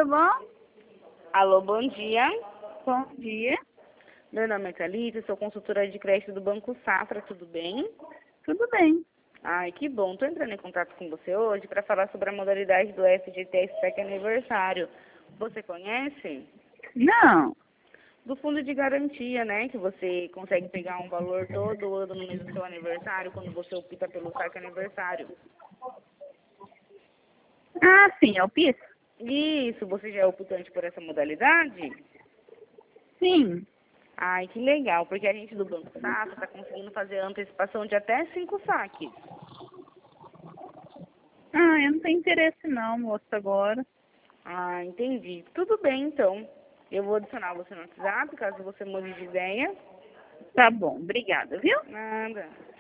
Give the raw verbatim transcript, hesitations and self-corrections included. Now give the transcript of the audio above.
tudo bom? Alô, bom dia. Bom dia. Meu nome é Thalita, sou consultora de crédito do Banco Safra, tudo bem? Tudo bem. Ai, que bom. Estou entrando em contato com você hoje para falar sobre a modalidade do F G T S P E C Aniversário. Você conhece? Não. Do fundo de garantia, né? Que você consegue pegar um valor todo ano no mês do seu aniversário, quando você opta pelo saque aniversário. Ah, sim, é o PIS? Isso, você já é optante por essa modalidade? Sim. Ai, que legal, porque a gente do Banco Safra está conseguindo fazer antecipação de até cinco saques. Ah, eu não tenho interesse não, moço, agora. Ah, entendi. Tudo bem, então. Eu vou adicionar você no WhatsApp, caso você mude de ideia. Tá bom, obrigada, viu? Nada.